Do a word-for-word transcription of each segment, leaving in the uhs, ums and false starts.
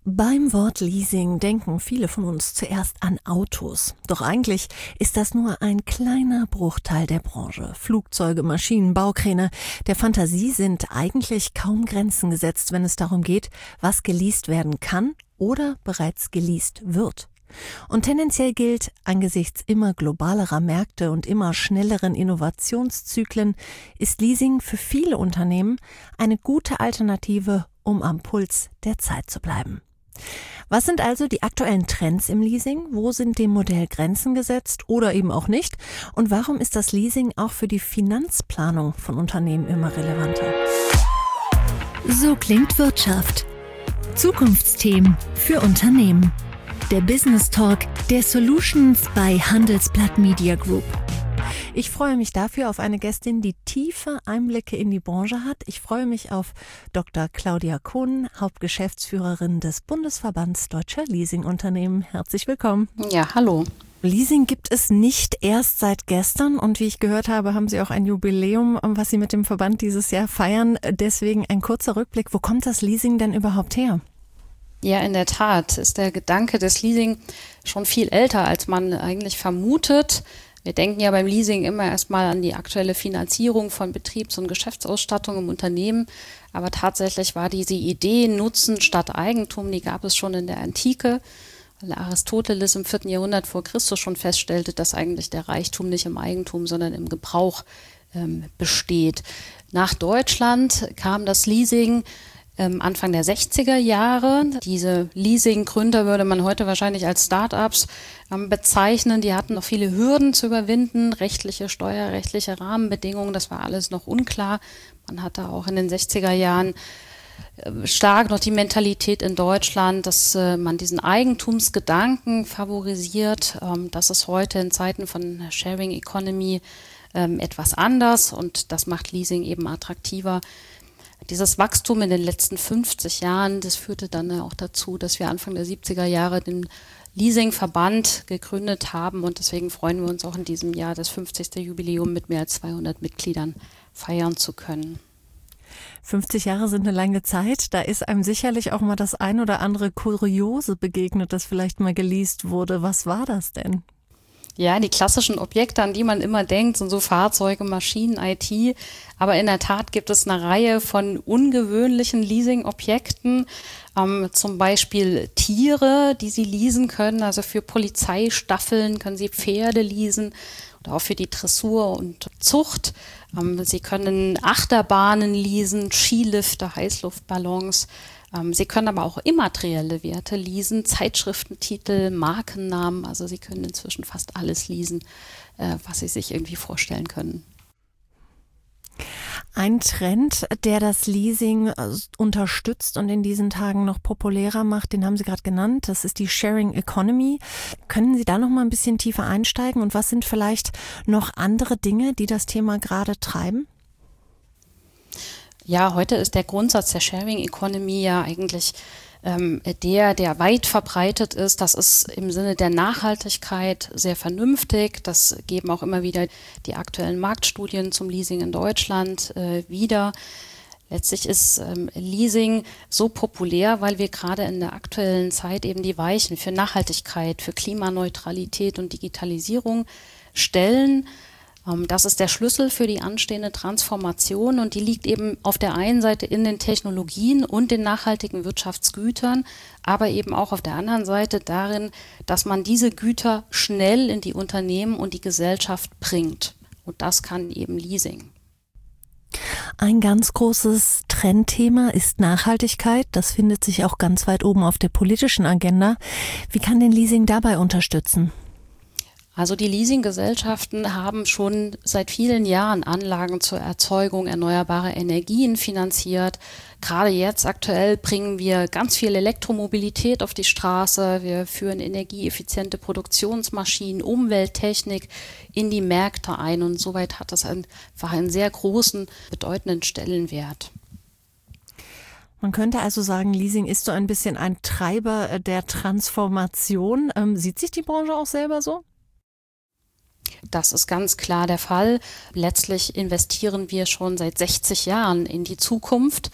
Beim Wort Leasing denken viele von uns zuerst an Autos. Doch eigentlich ist das nur ein kleiner Bruchteil der Branche. Flugzeuge, Maschinen, Baukräne. Der Fantasie sind eigentlich kaum Grenzen gesetzt, wenn es darum geht, was geleast werden kann oder bereits geleast wird. Und tendenziell gilt, angesichts immer globalerer Märkte und immer schnelleren Innovationszyklen ist Leasing für viele Unternehmen eine gute Alternative, um am Puls der Zeit zu bleiben. Was sind also die aktuellen Trends im Leasing? Wo sind dem Modell Grenzen gesetzt oder eben auch nicht? Und warum ist das Leasing auch für die Finanzplanung von Unternehmen immer relevanter? So klingt Wirtschaft. Zukunftsthemen für Unternehmen. Der Business Talk der Solutions bei Handelsblatt Media Group. Ich freue mich dafür auf eine Gästin, die tiefe Einblicke in die Branche hat. Ich freue mich auf Doktor Claudia Kohn, Hauptgeschäftsführerin des Bundesverbands Deutscher Leasingunternehmen. Herzlich willkommen. Ja, hallo. Leasing gibt es nicht erst seit gestern und wie ich gehört habe, haben Sie auch ein Jubiläum, was Sie mit dem Verband dieses Jahr feiern. Deswegen ein kurzer Rückblick. Wo kommt das Leasing denn überhaupt her? Ja, in der Tat ist der Gedanke des Leasing schon viel älter, als man eigentlich vermutet. Wir denken ja beim Leasing immer erstmal an die aktuelle Finanzierung von Betriebs- und Geschäftsausstattung im Unternehmen. Aber tatsächlich war diese Idee Nutzen statt Eigentum, die gab es schon in der Antike, weil Aristoteles im vierten Jahrhundert vor Christus schon feststellte, dass eigentlich der Reichtum nicht im Eigentum, sondern im Gebrauch ähm, besteht. Nach Deutschland kam das Leasing Anfang der sechziger Jahre. Diese Leasing-Gründer würde man heute wahrscheinlich als Start-ups ähm, bezeichnen. Die hatten noch viele Hürden zu überwinden, rechtliche, steuerrechtliche Rahmenbedingungen, das war alles noch unklar. Man hatte auch in den sechziger Jahren äh, stark noch die Mentalität in Deutschland, dass äh, man diesen Eigentumsgedanken favorisiert. Ähm, das ist heute in Zeiten von Sharing Economy ähm, etwas anders und das macht Leasing eben attraktiver. Dieses Wachstum in den letzten fünfzig Jahren, das führte dann auch dazu, dass wir Anfang der siebziger Jahre den Leasingverband gegründet haben und deswegen freuen wir uns auch in diesem Jahr das fünfzigste Jubiläum mit mehr als zweihundert Mitgliedern feiern zu können. fünfzig Jahre sind eine lange Zeit, da ist einem sicherlich auch mal das ein oder andere Kuriose begegnet, das vielleicht mal geleast wurde. Was war das denn? Ja, die klassischen Objekte, an die man immer denkt, sind so Fahrzeuge, Maschinen, I T. Aber in der Tat gibt es eine Reihe von ungewöhnlichen Leasing-Objekten, ähm, zum Beispiel Tiere, die Sie leasen können. Also für Polizeistaffeln können Sie Pferde leasen oder auch für die Dressur und Zucht. Ähm, Sie können Achterbahnen leasen, Skilifte, Heißluftballons. Sie können aber auch immaterielle Werte leasen, Zeitschriftentitel, Markennamen. Also Sie können inzwischen fast alles leasen, was Sie sich irgendwie vorstellen können. Ein Trend, der das Leasing unterstützt und in diesen Tagen noch populärer macht, den haben Sie gerade genannt, das ist die Sharing Economy. Können Sie da noch mal ein bisschen tiefer einsteigen und was sind vielleicht noch andere Dinge, die das Thema gerade treiben? Ja, heute ist der Grundsatz der Sharing Economy ja eigentlich ähm, der, der weit verbreitet ist. Das ist im Sinne der Nachhaltigkeit sehr vernünftig. Das geben auch immer wieder die aktuellen Marktstudien zum Leasing in Deutschland äh, wieder. Letztlich ist ähm, Leasing so populär, weil wir gerade in der aktuellen Zeit eben die Weichen für Nachhaltigkeit, für Klimaneutralität und Digitalisierung stellen. Das ist der Schlüssel für die anstehende Transformation und die liegt eben auf der einen Seite in den Technologien und den nachhaltigen Wirtschaftsgütern, aber eben auch auf der anderen Seite darin, dass man diese Güter schnell in die Unternehmen und die Gesellschaft bringt. Und das kann eben Leasing. Ein ganz großes Trendthema ist Nachhaltigkeit. Das findet sich auch ganz weit oben auf der politischen Agenda. Wie kann denn Leasing dabei unterstützen? Also die Leasinggesellschaften haben schon seit vielen Jahren Anlagen zur Erzeugung erneuerbarer Energien finanziert. Gerade jetzt aktuell bringen wir ganz viel Elektromobilität auf die Straße. Wir führen energieeffiziente Produktionsmaschinen, Umwelttechnik in die Märkte ein und soweit hat das einfach einen sehr großen, bedeutenden Stellenwert. Man könnte also sagen, Leasing ist so ein bisschen ein Treiber der Transformation. Ähm, sieht sich die Branche auch selber so? Das ist ganz klar der Fall. Letztlich investieren wir schon seit sechzig Jahren in die Zukunft.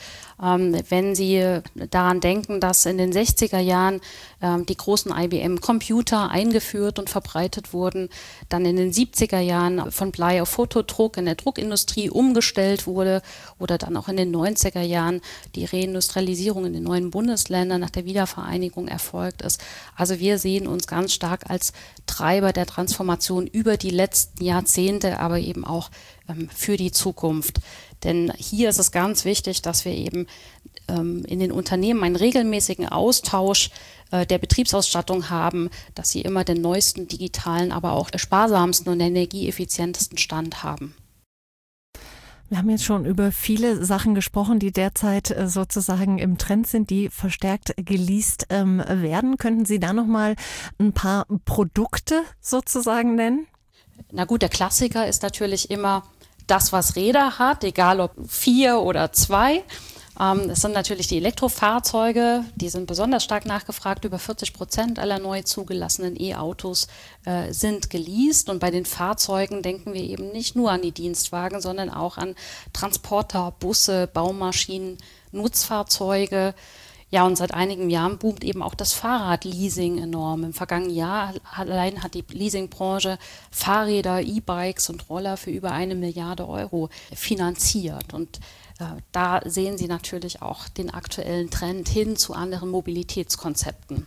Ähm, wenn Sie daran denken, dass in den sechziger Jahren ähm, die großen I B M-Computer eingeführt und verbreitet wurden, dann in den siebziger Jahren von Blei auf Fotodruck in der Druckindustrie umgestellt wurde oder dann auch in den neunziger Jahren die Reindustrialisierung in den neuen Bundesländern nach der Wiedervereinigung erfolgt ist. Also wir sehen uns ganz stark als Treiber der Transformation über die letzten Jahrzehnte, aber eben auch ähm, für die Zukunft. Denn hier ist es ganz wichtig, dass wir eben ähm, in den Unternehmen einen regelmäßigen Austausch äh, der Betriebsausstattung haben, dass sie immer den neuesten digitalen, aber auch sparsamsten und energieeffizientesten Stand haben. Wir haben jetzt schon über viele Sachen gesprochen, die derzeit äh, sozusagen im Trend sind, die verstärkt geleast ähm, werden. Könnten Sie da noch mal ein paar Produkte sozusagen nennen? Na gut, der Klassiker ist natürlich immer das, was Räder hat, egal ob vier oder zwei. Ähm, es sind natürlich die Elektrofahrzeuge, die sind besonders stark nachgefragt. Über vierzig Prozent aller neu zugelassenen E-Autos äh, sind geleast. Und bei den Fahrzeugen denken wir eben nicht nur an die Dienstwagen, sondern auch an Transporter, Busse, Baumaschinen, Nutzfahrzeuge. Ja, und seit einigen Jahren boomt eben auch das Fahrradleasing enorm. Im vergangenen Jahr allein hat die Leasingbranche Fahrräder, E-Bikes und Roller für über eine Milliarde Euro finanziert. Und äh, da sehen Sie natürlich auch den aktuellen Trend hin zu anderen Mobilitätskonzepten.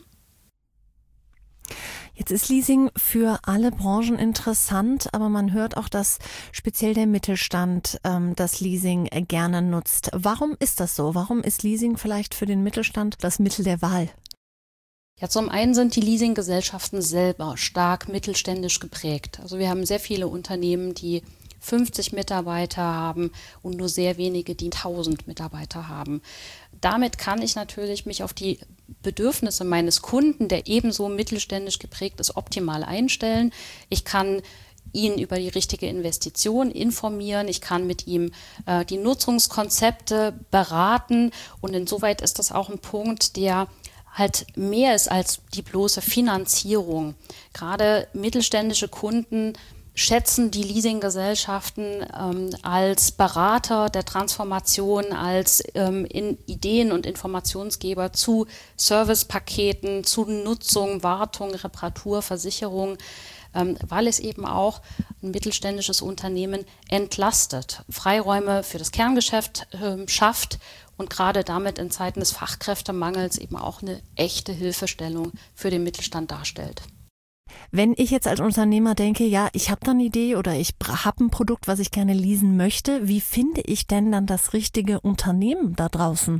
Jetzt ist Leasing für alle Branchen interessant, aber man hört auch, dass speziell der Mittelstand ähm, das Leasing gerne nutzt. Warum ist das so? Warum ist Leasing vielleicht für den Mittelstand das Mittel der Wahl? Ja, zum einen sind die Leasinggesellschaften selber stark mittelständisch geprägt. Also wir haben sehr viele Unternehmen, die fünfzig Mitarbeiter haben und nur sehr wenige, die tausend Mitarbeiter haben. Damit kann ich natürlich mich auf die Bedürfnisse meines Kunden, der ebenso mittelständisch geprägt ist, optimal einstellen. Ich kann ihn über die richtige Investition informieren. Ich kann mit ihm äh, die Nutzungskonzepte beraten. Und insoweit ist das auch ein Punkt, der halt mehr ist als die bloße Finanzierung. Gerade mittelständische Kunden schätzen die Leasinggesellschaften ähm, als Berater der Transformation, als ähm, in Ideen- und Informationsgeber zu Servicepaketen, zu Nutzung, Wartung, Reparatur, Versicherung, ähm, weil es eben auch ein mittelständisches Unternehmen entlastet, Freiräume für das Kerngeschäft äh, schafft und gerade damit in Zeiten des Fachkräftemangels eben auch eine echte Hilfestellung für den Mittelstand darstellt. Wenn ich jetzt als Unternehmer denke, ja, ich habe da eine Idee oder ich habe ein Produkt, was ich gerne leasen möchte, wie finde ich denn dann das richtige Unternehmen da draußen?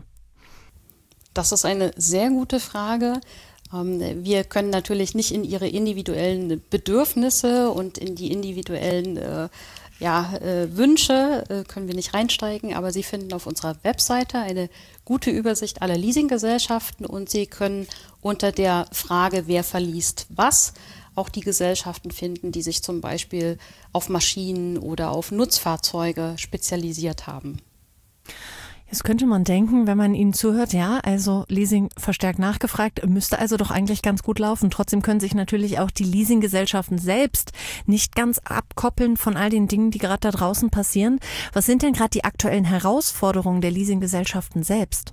Das ist eine sehr gute Frage. Wir können natürlich nicht in Ihre individuellen Bedürfnisse und in die individuellen äh, ja, äh, Wünsche äh, können wir nicht reinsteigen, aber Sie finden auf unserer Webseite eine gute Übersicht aller Leasinggesellschaften und Sie können unter der Frage, wer verliest was, auch die Gesellschaften finden, die sich zum Beispiel auf Maschinen oder auf Nutzfahrzeuge spezialisiert haben. Jetzt könnte man denken, wenn man Ihnen zuhört, ja, also Leasing verstärkt nachgefragt, müsste also doch eigentlich ganz gut laufen. Trotzdem können sich natürlich auch die Leasinggesellschaften selbst nicht ganz abkoppeln von all den Dingen, die gerade da draußen passieren. Was sind denn gerade die aktuellen Herausforderungen der Leasinggesellschaften selbst?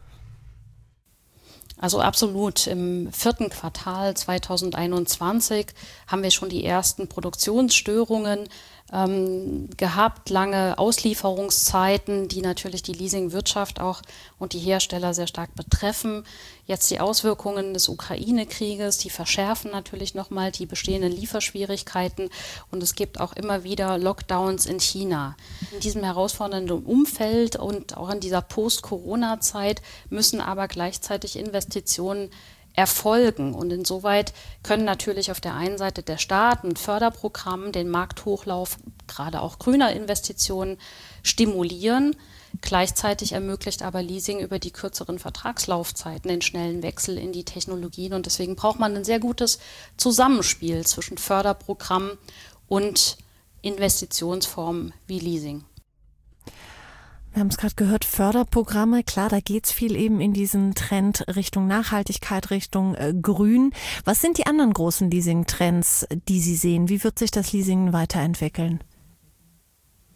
Also absolut. Im vierten Quartal zweitausendeinundzwanzig haben wir schon die ersten Produktionsstörungen ähm, gehabt, lange Auslieferungszeiten, die natürlich die Leasingwirtschaft auch und die Hersteller sehr stark betreffen. Jetzt die Auswirkungen des Ukraine-Krieges, die verschärfen natürlich nochmal die bestehenden Lieferschwierigkeiten und es gibt auch immer wieder Lockdowns in China. In diesem herausfordernden Umfeld und auch in dieser Post-Corona-Zeit müssen aber gleichzeitig Investitionen erfolgen. Und insoweit können natürlich auf der einen Seite der Staat mit Förderprogrammen den Markthochlauf, gerade auch grüner Investitionen, stimulieren. Gleichzeitig ermöglicht aber Leasing über die kürzeren Vertragslaufzeiten den schnellen Wechsel in die Technologien. Und deswegen braucht man ein sehr gutes Zusammenspiel zwischen Förderprogrammen und Investitionsformen wie Leasing. Wir haben es gerade gehört, Förderprogramme, klar, da geht's viel eben in diesen Trend Richtung Nachhaltigkeit, Richtung äh, Grün. Was sind die anderen großen Leasing-Trends, die Sie sehen? Wie wird sich das Leasing weiterentwickeln?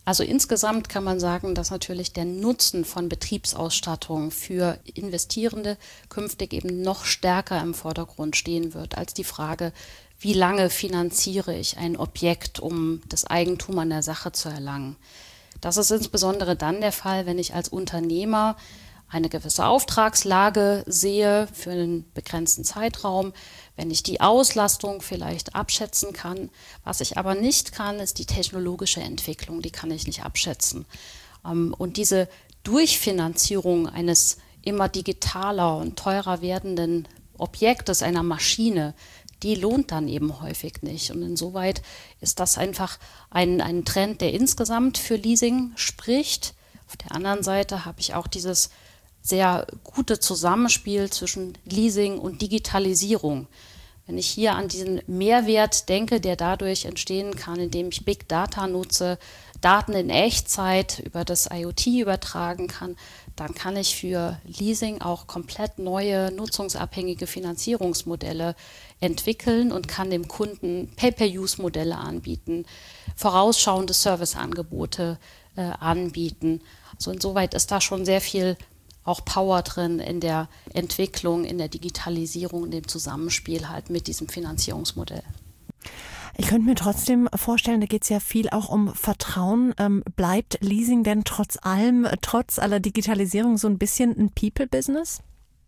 Also insgesamt kann man sagen, dass natürlich der Nutzen von Betriebsausstattung für Investierende künftig eben noch stärker im Vordergrund stehen wird als die Frage, wie lange finanziere ich ein Objekt, um das Eigentum an der Sache zu erlangen. Das ist insbesondere dann der Fall, wenn ich als Unternehmer eine gewisse Auftragslage sehe für einen begrenzten Zeitraum, wenn ich die Auslastung vielleicht abschätzen kann. Was ich aber nicht kann, ist die technologische Entwicklung, die kann ich nicht abschätzen. Und diese Durchfinanzierung eines immer digitaler und teurer werdenden Objektes, einer Maschine, die lohnt dann eben häufig nicht. Und insoweit ist das einfach ein, ein Trend, der insgesamt für Leasing spricht. Auf der anderen Seite habe ich auch dieses sehr gute Zusammenspiel zwischen Leasing und Digitalisierung. Wenn ich hier an diesen Mehrwert denke, der dadurch entstehen kann, indem ich Big Data nutze, Daten in Echtzeit über das IoT übertragen kann, dann kann ich für Leasing auch komplett neue nutzungsabhängige Finanzierungsmodelle entwickeln und kann dem Kunden Pay-per-Use-Modelle anbieten, vorausschauende Serviceangebote äh, anbieten. Also insoweit ist da schon sehr viel auch Power drin in der Entwicklung, in der Digitalisierung, in dem Zusammenspiel halt mit diesem Finanzierungsmodell. Ich könnte mir trotzdem vorstellen, da geht es ja viel auch um Vertrauen. Ähm, bleibt Leasing denn trotz allem, trotz aller Digitalisierung so ein bisschen ein People-Business?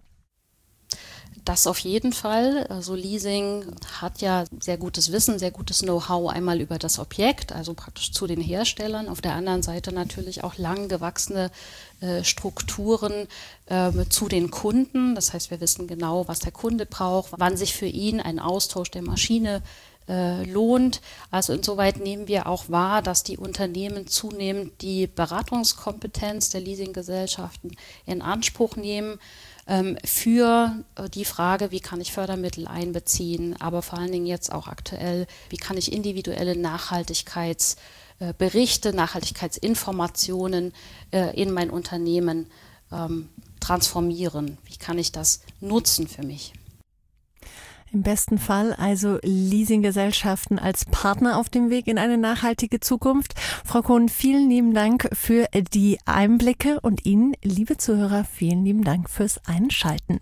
Das auf jeden Fall. Also Leasing hat ja sehr gutes Wissen, sehr gutes Know-how einmal über das Objekt, also praktisch zu den Herstellern. Auf der anderen Seite natürlich auch lang gewachsene äh, Strukturen äh, zu den Kunden. Das heißt, wir wissen genau, was der Kunde braucht, wann sich für ihn ein Austausch der Maschine äh, lohnt. Also insoweit nehmen wir auch wahr, dass die Unternehmen zunehmend die Beratungskompetenz der Leasinggesellschaften in Anspruch nehmen für die Frage, wie kann ich Fördermittel einbeziehen, aber vor allen Dingen jetzt auch aktuell, wie kann ich individuelle Nachhaltigkeitsberichte, Nachhaltigkeitsinformationen in mein Unternehmen transformieren? Wie kann ich das nutzen für mich? Im besten Fall also Leasinggesellschaften als Partner auf dem Weg in eine nachhaltige Zukunft. Frau Kohn, vielen lieben Dank für die Einblicke und Ihnen, liebe Zuhörer, vielen lieben Dank fürs Einschalten.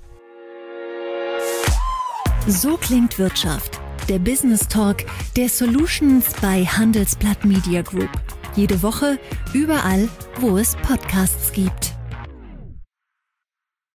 So klingt Wirtschaft. Der Business Talk der Solutions bei Handelsblatt Media Group. Jede Woche, überall, wo es Podcasts gibt.